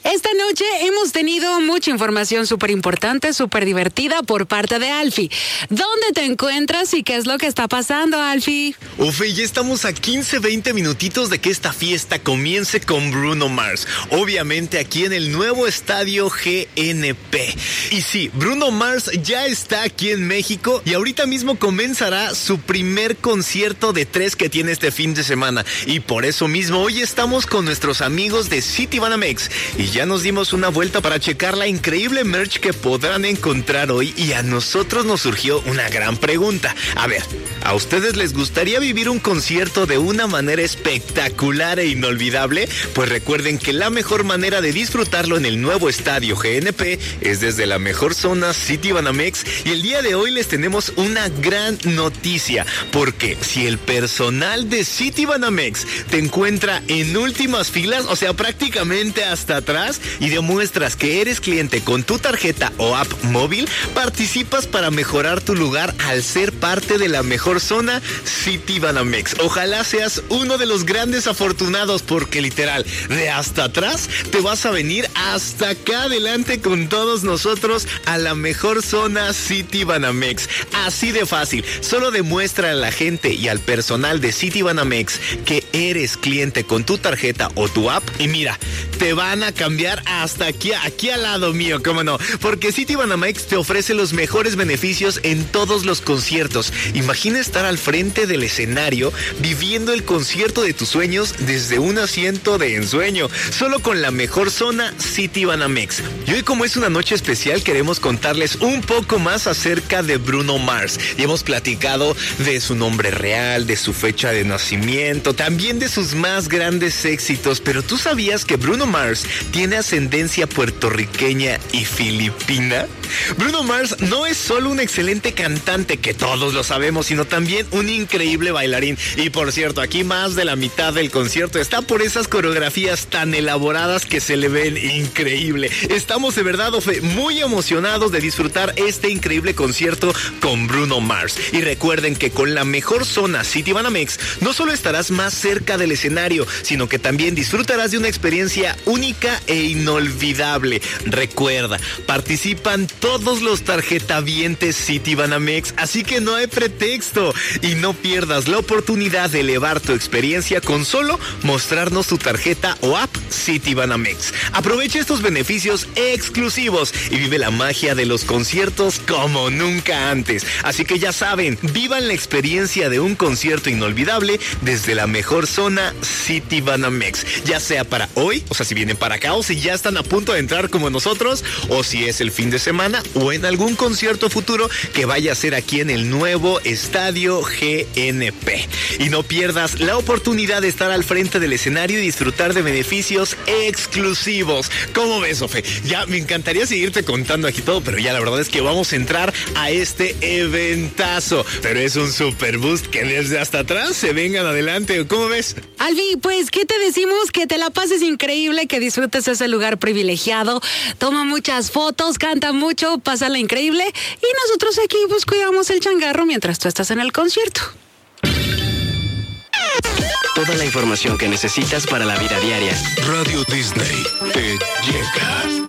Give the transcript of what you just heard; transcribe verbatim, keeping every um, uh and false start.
Esta noche hemos tenido mucha información súper importante, súper divertida por parte de Alfie. ¿Dónde te encuentras y qué es lo que está pasando, Alfie? Ufe, ya estamos a quince, veinte minutitos de que esta fiesta comience con Bruno Mars. Obviamente aquí en el nuevo estadio G N P. Y sí, Bruno Mars ya está aquí en México y ahorita mismo comenzará su primer concierto de tres que tiene este fin de semana. Y por eso mismo hoy estamos con nuestros amigos de Citibanamex y ya nos dimos una vuelta para checar la increíble merch que podrán encontrar hoy, y a nosotros nos surgió una gran pregunta. A ver, ¿a ustedes les gustaría vivir un concierto de una manera espectacular e inolvidable? Pues recuerden que la mejor manera de disfrutarlo en el nuevo estadio G N P es desde la mejor zona Citibanamex, y el día de hoy les tenemos una gran noticia, porque si el personal de Citibanamex te encuentra en últimas filas, o sea, prácticamente hasta atrás, y demuestras que eres cliente con tu tarjeta o app móvil, participas para mejorar tu lugar al ser parte de la mejor zona Citibanamex. Ojalá seas uno de los grandes afortunados, porque literal, de hasta atrás te vas a venir hasta acá adelante con todos nosotros a la mejor zona Citibanamex. Así de fácil. Solo demuestra a la gente y al personal de Citibanamex que eres cliente con tu tarjeta o tu app, y mira, te van a cambiar hasta aquí, aquí al lado mío, cómo no, porque Citibanamex te ofrece los mejores beneficios en todos los conciertos. Imagina estar al frente del escenario viviendo el concierto de tus sueños desde un asiento de ensueño, solo con la mejor zona Citibanamex. Y hoy, como es una noche especial, queremos contarles un poco más acerca de Bruno Mars. Y hemos platicado de su nombre real, de su fecha de nacimiento, también de sus más grandes éxitos. Pero ¿tú sabías que Bruno Mars tiene ascendencia puertorriqueña y filipina? Bruno Mars no es solo un excelente cantante, que todos lo sabemos, sino también un increíble bailarín. Y por cierto, aquí más de la mitad del concierto está por esas coreografías tan elaboradas que se le ven increíble. Estamos de verdad, Ofe, muy emocionados de disfrutar este increíble concierto con Bruno Mars. Y recuerden que con la mejor zona Citibanamex no solo estarás más cerca del escenario, sino que también disfrutarás de una experiencia única e inolvidable. Recuerda, participan todos los tarjetavientes Citibanamex, así que no hay pretexto. Y no pierdas la oportunidad de elevar tu experiencia con solo mostrarnos tu tarjeta o app Citibanamex. Aprovecha estos beneficios exclusivos y vive la magia de los conciertos como nunca antes. Así que ya saben, vivan la experiencia de un concierto inolvidable desde la mejor zona Citibanamex, ya sea para hoy, o sea, si vienen para acá, o si ya están a punto de entrar como nosotros, o si es el fin de semana, o en algún concierto futuro que vaya a ser aquí en el nuevo estadio G N P. Y no pierdas la oportunidad de estar al frente del escenario y disfrutar de beneficios exclusivos. ¿Cómo ves, Ofe? Ya me encantaría seguirte contando aquí todo, pero ya la verdad es que vamos a entrar a este eventazo. Pero es un super boost que desde hasta atrás se vengan adelante. ¿Cómo ves? Alfie, pues, ¿qué te decimos? Que te la pases increíble, que disfrutes ese lugar privilegiado, toma muchas fotos, canta mucho, pásala increíble, y nosotros aquí pues cuidamos el changarro mientras tú estás en el concierto. Toda la información que necesitas para la vida diaria. Radio Disney te llega.